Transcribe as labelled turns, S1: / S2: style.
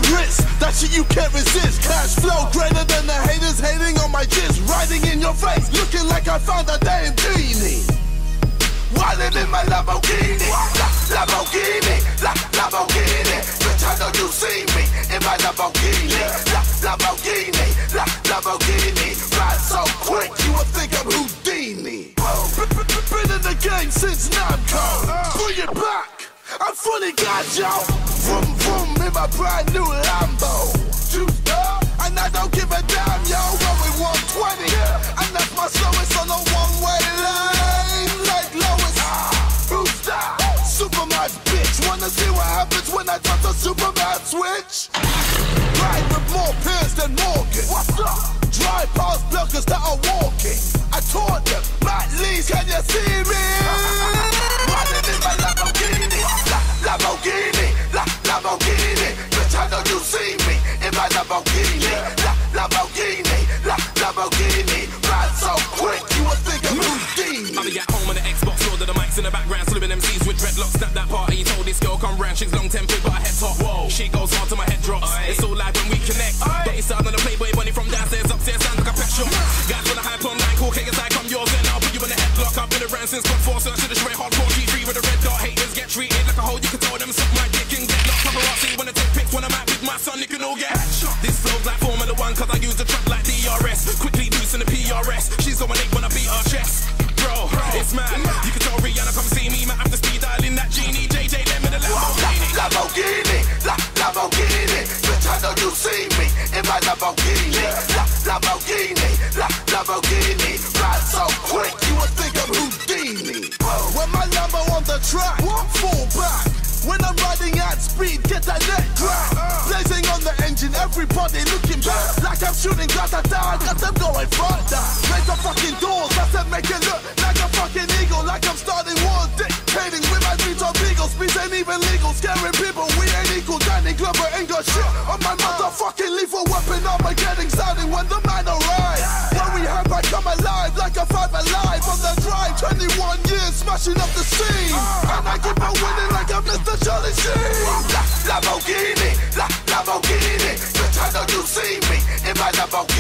S1: wrist, that shit you can't resist. Cash flow greater than the haters hating on my jizz. Riding in your face, looking like I found a damn genie. Wildin' in my Lamborghini, Lamborghini, Lamborghini. Bitch, I know you see me in my Lamborghini, Lamborghini, Lamborghini. Ride so quick, you would think I'm Houdini. Been in the game since Namco. Bring it back, I'm fully got y'all. Vroom vroom in my brand new Lambo. Juiced up, and I don't give a damn, yo. Going 120, and that's my slowest on a one-way lane. Like Lois, who's that? Superman bitch. Wanna see what happens when I touch the Superman switch? Ride with more peers than Morgan. What's up? Drive past bloggers that are walking. I taught them, Matt Lees, can you see me? Riding in my Lamborghini, Lamborghini, Lamborghini. Bitch, I know you see me in my Lamborghini, Lamborghini, Lamborghini. Ride so quick, you would think I'm Houdini.
S2: I'll be at home on the Xbox, Lord of the mics in the background, slipping MCs with dreadlocks. Snap that party, told this girl come round, she's long tempered but her head top. Whoa, she goes hard till my head drops. It's all live when we connect. Dirty sound on the Playboy bunny from downstairs, upstairs, sound like a pet shop. Guys wanna hype online, cool KSI, come yours and I'll put you in the headlock. I've been around since God 4, search to the shred, hardcore G3 with a red dot. Haters get treated like a hoe, you can tell them suck my dick and get locked. Paparazzi wanna take pics when I'm out with my son, you can all get shot. This flow's like Formula 1 cause I use the truck like DRS. Quickly loosen the PRS, she's going 8 when I beat her chest. Bro, it's mad, you can tell Rihanna come see me, might have to speed dial in that genie. JJ, them in the Lamborghini.
S1: Lamborghini, Lamborghini. Bitch, I know you see me in my Lamborghini, Lamborghini, Lamborghini. Ride so quick, you would think I'm Houdini. When my Lambo on the track, fall back. When I'm riding at speed, get that neck crack. Blazing on the engine, everybody looking back. Like I'm shooting da-da-da, got them going further. Raise the fucking doors, that's them make it look like a fucking eagle. Like I'm starting war, dictating with my beats on beagle. Speeds ain't even legal, scaring people, we ain't equal. Danny Glover ain't got shit on my motherfucking lethal weapon. Armageddon sounding when the man arrives. When we have I come alive, like a 5 alive. On the drive, 21 years, smashing up the scene. And I keep on winning like I'm Mr. Charlie Sheen. Lamborghini, Lamborghini. Bitch, I know you see me in my Lamborghini.